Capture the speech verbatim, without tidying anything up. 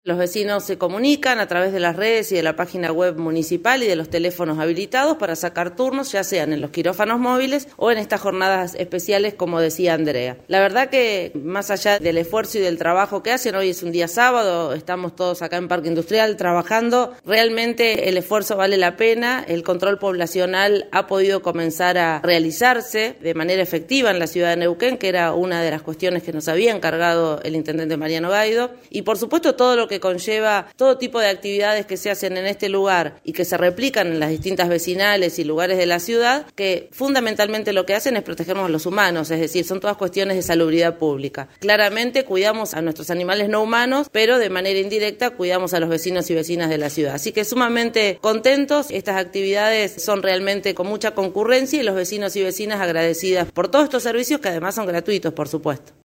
Los vecinos se comunican a través de las redes y de la página web municipal y de los teléfonos habilitados para sacar turnos, ya sean en los quirófanos móviles o en estas jornadas especiales, como decía Andrea. La verdad que más allá del esfuerzo y del trabajo que hacen, hoy es un día sábado, estamos todos acá en Parque Industrial trabajando, realmente el esfuerzo vale la pena, el control poblacional ha podido comenzar a realizarse de manera efectiva en la ciudad de Neuquén, que era una de las cuestiones que nos había encargado el intendente Mariano Gaido, y por supuesto todo lo que conlleva todo tipo de actividades que se hacen en este lugar y que se replican en las distintas vecinales y lugares de la ciudad, que fundamentalmente lo que hacen es protegernos a los humanos, es decir, son todas cuestiones de salubridad pública. Claramente cuidamos a nuestros animales no humanos, pero de manera indirecta cuidamos a los vecinos y vecinas de la ciudad. Así que sumamente contentos, estas actividades son realmente con mucha concurrencia y los vecinos y vecinas agradecidas por todos estos servicios que además son gratuitos, por supuesto.